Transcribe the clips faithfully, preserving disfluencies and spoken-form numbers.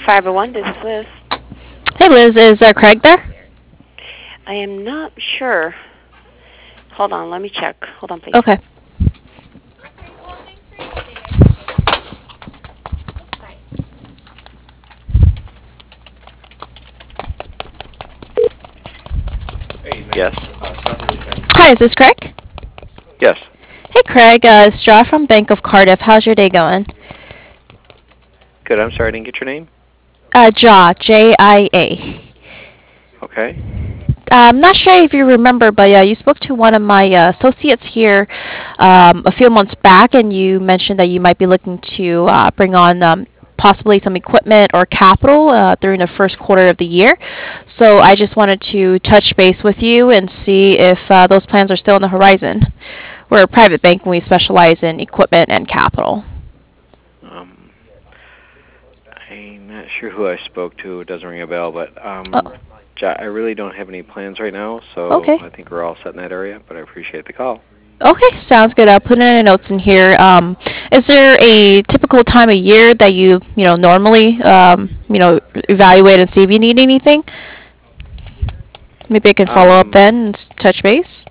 five oh one, this is Liz. Hey Liz, is uh, Craig there? I am not sure. Hold on, let me check. Hold on, please. Okay. Yes. Hi, is this Craig? Yes. Hey Craig, uh, it's Jaw from Bank of Cardiff. How's your day going? Good. I'm sorry I didn't get your name. Uh, Jaw, J I A. Okay. I'm not sure if you remember, but uh, you spoke to one of my uh, associates here um, a few months back, and you mentioned that you might be looking to uh, bring on um, possibly some equipment or capital uh, during the first quarter of the year. So I just wanted to touch base with you and see if uh, those plans are still on the horizon. We're a private bank and we specialize in equipment and capital. Um, I'm not sure who I spoke to. It doesn't ring a bell, but um, Oh, Ja- I really don't have any plans right now, so okay. I think we're all set in that area. But I appreciate the call. Okay, sounds good. I'll put in the notes in here. Um, is there a typical time of year that you, you know, normally, um, you know, evaluate and see if you need anything? Maybe I can follow up Um, then and s- touch base.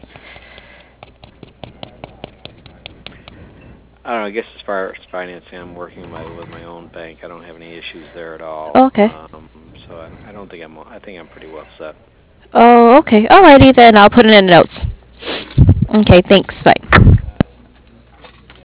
I don't know. I guess as far as financing, I'm working my, with my own bank. I don't have any issues there at all. Okay. Um, so I, I don't think I'm. I think I'm pretty well set. Oh, okay. Alrighty then. I'll put it in the notes. Okay, thanks. Bye.